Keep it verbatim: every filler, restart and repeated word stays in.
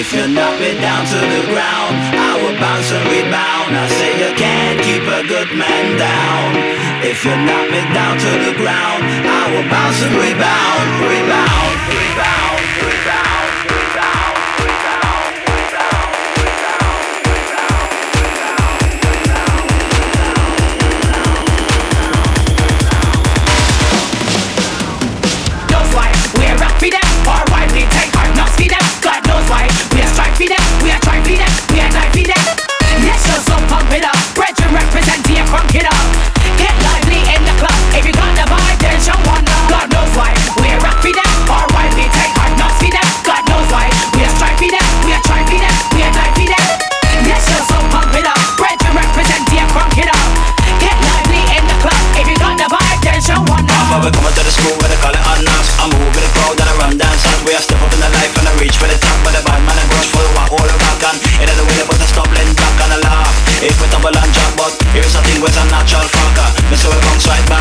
If you knock me down to the ground, I will bounce and rebound. I say you can't keep a good man down. If you knock me down to the ground, I will bounce and rebound, rebound, rebound, rebound, rebound, rebound, rebound, rebound. Knows why we're rock for them, or why we take hard knocks for them. God knows why we're strike for them, we're try for them, we're die for them. Let's just so pump it up, brethren represent here, crunk it up. Get lively in the club, if you got the vibe, then show one love. God knows why we're rock for them, or why we take hard knocks for them. God knows why we're strike for them, we're try for them, we're die for them. Let's just so pump it up, brethren represent here, crunk it up. Get lively in the club, if you got the vibe, then show one love. But we coming to the school where they call it hard knocks. I move with the crowd and I run dance. And we a step up in the life and I reach for the top. But the bad man and brush full of all the rock. And it ain't the way but I stop laying back and I laugh. If we tumble and jump, but here's a thing with a natural fucker. Me so we bounce right back.